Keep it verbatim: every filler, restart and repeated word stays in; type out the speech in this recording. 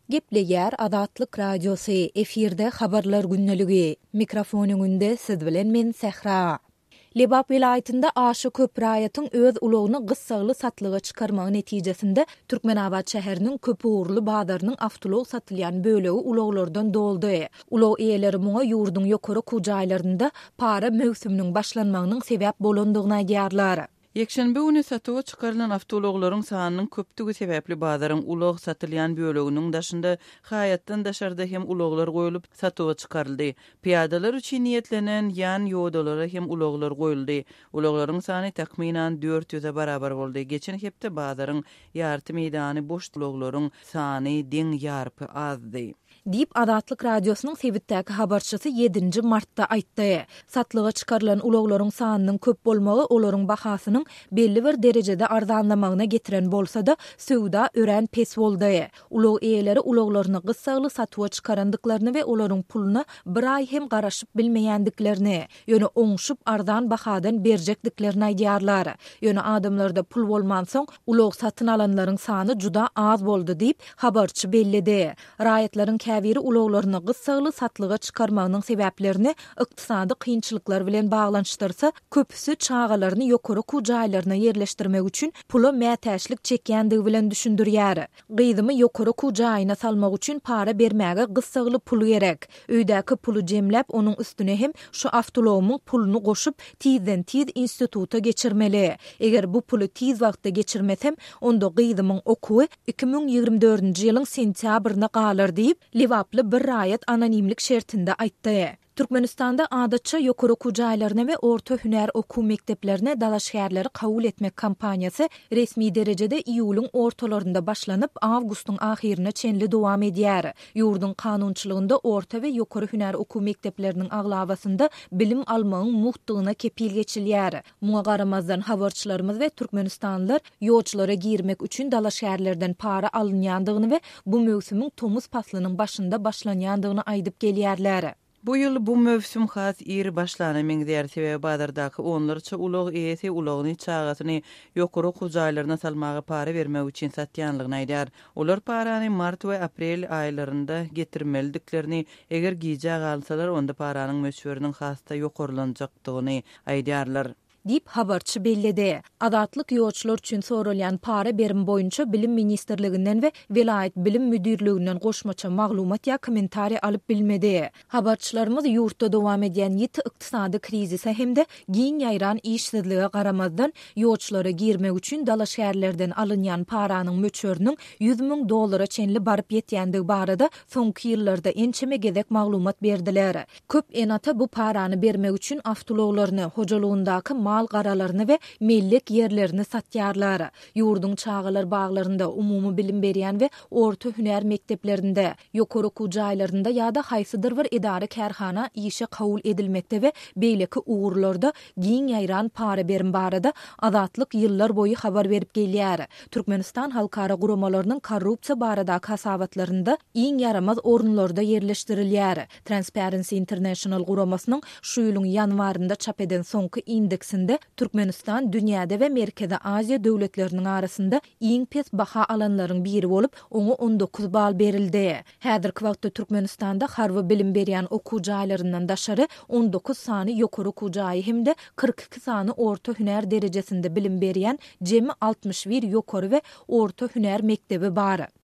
Gepleyer Adatlyk Radiosu efirde habarlar günneligi. Mikrofonun önünde siz bilen men Sehra. Lebap vilayetinde aşı köp raýatyň öz ulogyny gyssagly satlyga çykarmagy netijesinde Türkmenabad şäheriniň köp uğurly badarynyň awtolog satylýan bölegi uloglardan doldy. Ulog eýeleri muňa ýurdun ýokary kujaýlarynda para mövsüminiň başlanmagynyň sebäp bolandygyna aýdýarlar. Yekşenbe güni satyga çykarylan awtologlaryň sanynyň köpdigi sebäpli badaryň ulog satylýan böleginiň daşynda haýatdan daşarda hem uloglar goýulyp satyga çykaryldy. Piýadalar üçin niýetlenen ýan ýodalara hem uloglar goýuldy. Uloglaryň sany takminan dört ýüze barabar boldy. Geçen hepde badaryň ýarty meýdany boş uloglaryň sany deň ýarpy azdy. Dip Adatlyk Radiosynyň Sebitdäki habarçysy ýedinji martda aýtdy. Satlyga çykarylan uloglaryň sanynyň köp bolmagy olaryň bahasynyň belli bir derejede arzanlamagyna getiren bolsa-da söwda ören pes boldy. Ulog eýeleri uloglaryny gyssagly satyga çykarandyklaryny we olaryň puluna bir aý hem garaşyp bilmeýändiklerini, ýöne oňşup arzan bahadan berjekdiklerini aýdýarlar. Ýöne adamlarda pul bolman soň ulog satyn alanlaryň sany juda az boldy diýip habarçy bellidi. Raýatlaryň käbiri uloglaryny gyssagly satlyga çykarmagynyň sebäplerini ykdysady kynçylyklar bilen baglanşdyrsa, köpüsü çağalaryny ýokary kujaýlaryna yerleşdirmek üçin pula mätäçlik çekýändigi bilen düşündirýär. Gyzymy ýokary kujaýyna salmak üçin para bermäge gyssagly pul gerek. Öýdäki pulu jemläp onuň üstüne hem şu awtologumyň pulunu goşup tizden tiz instituta geçirmeli. Eger bu pulu tiz wagtda geçirmesem, onda gyzymyň okuwy iki bin ýygrimi dördünji ýylyň sentýabrynda galar diýip Livaply bir raýat anonimlik şertinde aýtdy. Türkmenistanda adatça ýokary kujaýlaryna we orta hüner okuw mekdeplerine dalaş şäherleri kabul etmek kampaniýasy resmi derejede iýulyň ortalarynda başlanyp awgustyň ahyrına çenli dowam edýär. Ýurdun kanunçylygynda orta we ýokary hüner okuw mektepleriniň aglabasynda bilim almagyň muhtygyna kepil geçilýär. Muňa garamazdan habarçylarymyz we türkmenistanlylar ýolçulara girmek üçin dalaş şäherlerden para alynýandygyny we bu mövsümiň tomuz paslynyň başynda başlanýandygyny aýdyp gelýärler. Bu ýyl bu mövsüm has iri başlanameň diýer sebäbi badardaky onlarça ulog eýesi ulogyny çagatyny ýokary kujaýlaryna salmagy para bermek üçin satýanlygyny aýdýar. Olar parany mart we aprel aýlarynda getirmeldiklerini, eger giýjä galsalar onda paranyň möçberiniň hasda ýokarylanjakdygyny aýdýarlar. Dip habarçy bellidi. Adatlyk ýolçular üçin sorulýan para berim boýunça Bilim Ministrliginden we Vilayet Bilim Müdürliginden goşmaça maglumat ýa kommentari alyp bilmedi. Habarçylarymyz ýurtda dowam edýän ýeti ykdysady krizise hemde giň ýaýran işsizlige garamazdan ýolçulara girmek üçin dalaş şäherlerden alynýan paranyň möçberiniň yüz miň dollara çenli baryp ýetýändigi barada soňky ýyllarda ençeme gezek maglumat berdiler. Köp enata bu parany bermek üçin awtologlaryny, hojalygyndaky mal garalaryny we mellek yerlerini satýarlar. Ýurdun çağalar baglarynda umumy bilim berýän we orta hüner mekteplerinde, ýokary kujaýlarynda ýa-da haýsydyr bir idara kärhana işe kabul edilmekde we beýleki uğurlarda giň ýaýran para berim barada adatlyk ýyllar boyu habar berip gelýär. Türkmenistan halkara guramalarynyň korrupsiýa baradaky hasabatlarynda iň yaramaz orunlarda yerleşdirilýär. Transparency International guramasynyň şu ýylyň ýanwarynda çap eden soňky indeksinde Türkmenistan dünýäde we Merkezi Aziýa döwletleriniň arasynda iň pes baha alanlaryň biri bolup, oňa on dokuz bal berildi. Häzirki wagtda Türkmenistanda harby bilim berýän okuwjaýlaryndan daşary on dokuz sany ýokary okuwjaý hemde kırk iki sany orta hüner derejesinde bilim berýän jemi altmış bir ýokary we orta hüner mektebi bar.